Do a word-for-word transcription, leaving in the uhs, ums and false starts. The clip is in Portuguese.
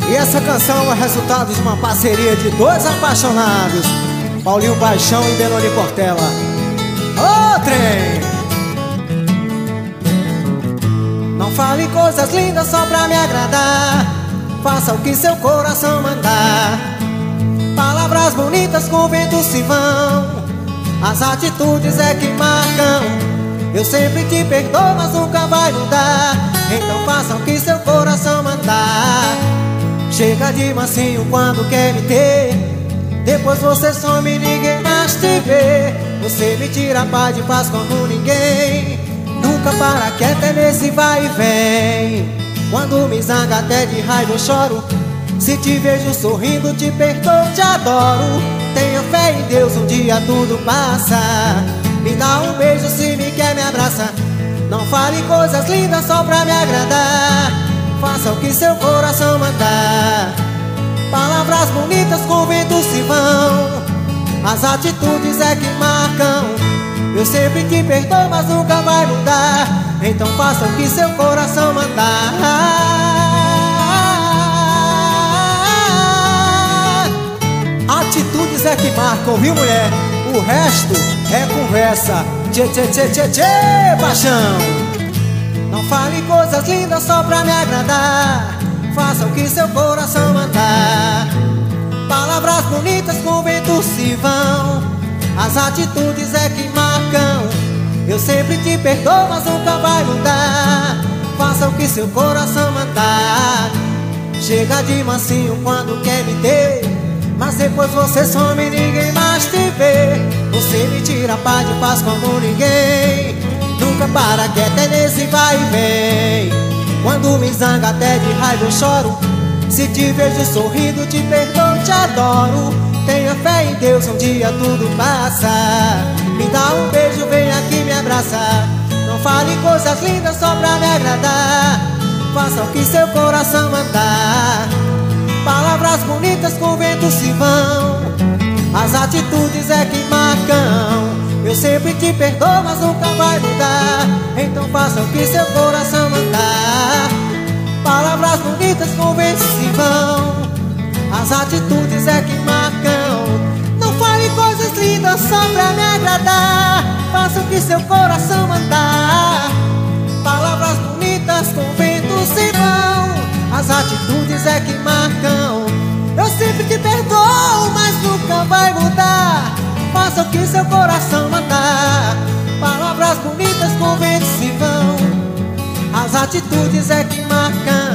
E essa canção é resultado de uma parceria de dois apaixonados, Paulinho Paixão e Benoni Portela. Ô trem! Não fale coisas lindas só pra me agradar, faça o que seu coração mandar. Palavras bonitas com o vento se vão, as atitudes é que marcam. Eu sempre te perdoo, mas nunca vai mudar, então faça o que seu coração mandar. Chega de mansinho quando quer me ter, depois você some e ninguém mais te vê. Você me tira a paz e faz como ninguém, nunca para quieto é nesse vai e vem. Quando me zanga até de raiva eu choro, se te vejo sorrindo te perdoo, te adoro. Tenha fé em Deus, um dia tudo passa. Me dá um beijo se me quer, me abraça. Não fale coisas lindas só pra me agradar, faça o que seu coração mandar. Palavras bonitas com o vento se vão, as atitudes é que marcam. Eu sempre te perdoo, mas nunca vai mudar, então faça o que seu coração mandar. Atitudes é que marcam, viu mulher? O resto é conversa. Tchê, tchê, tchê, tchê, tchê, paixão. Não fale coisas lindas só pra me agradar, faça o que seu coração mandar. Palavras bonitas com o vento se vão, as atitudes é que marcam. Eu sempre te perdoo, mas nunca vai mudar, faça o que seu coração mandar. Chega de mansinho quando quer me ter, mas depois você some e ninguém mais te vê. Você me tira a paz e faz como ninguém, nunca para quieto é nesse vai e vem. Quando me zanga até de raiva eu choro, se te vejo sorrindo te perdoo, te adoro. Tenha fé em Deus, um dia tudo passa. Me dá um beijo, vem aqui me abraça. Não fale coisas lindas só pra me agradar, faça o que seu coração mandar. Palavras bonitas com o vento se vão, as atitudes é que marcam. Eu sempre te perdoo, mas nunca vai mudar, então faça o que seu coração mandar. Palavras bonitas com o vento se vão, as atitudes é que marcam. Não fale coisas lindas só pra me agradar, faça o que seu coração mandar. Palavras bonitas com o vento se vão, as atitudes é que marcam. Eu sempre te perdoo, mas nunca vai mudar, faça o que seu coração mandar. Palavras bonitas com o vento se vão, as atitudes é que marcam.